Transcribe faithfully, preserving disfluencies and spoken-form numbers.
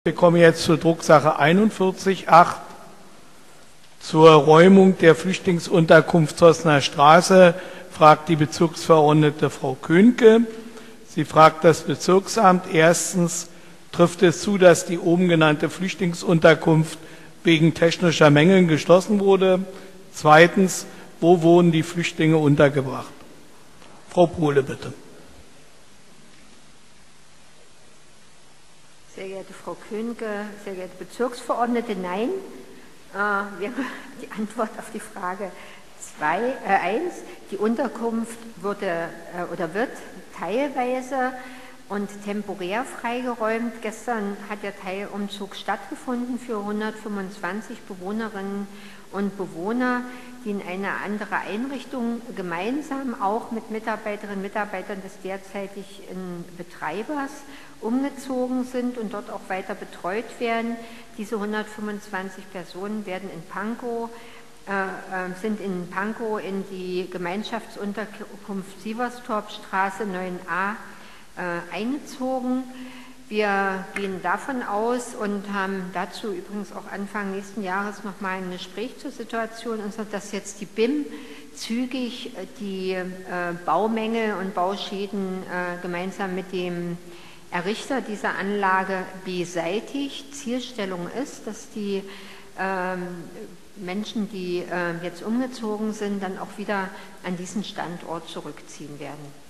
Wir kommen jetzt zur Drucksache einundvierzig acht zur Räumung der Flüchtlingsunterkunft Zossener Straße. Fragt die Bezirksverordnete Frau Könke. Sie fragt das Bezirksamt. Erstens, trifft es zu, dass die oben genannte Flüchtlingsunterkunft wegen technischer Mängel geschlossen wurde? Zweitens, wo wurden die Flüchtlinge untergebracht? Frau Pohle, bitte. Sehr geehrte Frau Könke, sehr geehrte Bezirksverordnete, nein, äh, wäre die Antwort auf die Frage zwei, äh, eins. Die Unterkunft wurde äh, oder wird teilweise und temporär freigeräumt. Gestern hat der Teilumzug stattgefunden für hundertfünfundzwanzig Bewohnerinnen und Bewohner, die in eine andere Einrichtung gemeinsam auch mit Mitarbeiterinnen und Mitarbeitern des derzeitigen Betreibers umgezogen sind und dort auch weiter betreut werden. Diese hundertfünfundzwanzig Personen werden in Pankow, äh, sind in Pankow in die Gemeinschaftsunterkunft Sieverstorpstraße neun a äh, eingezogen. Wir gehen davon aus und haben dazu übrigens auch Anfang nächsten Jahres nochmal ein Gespräch zur Situation, dass jetzt die B I M zügig die äh, Baumängel und Bauschäden äh, gemeinsam mit dem Errichter dieser Anlage beseitigt. Zielstellung ist, dass die ähm, Menschen, die äh, jetzt umgezogen sind, dann auch wieder an diesen Standort zurückziehen werden.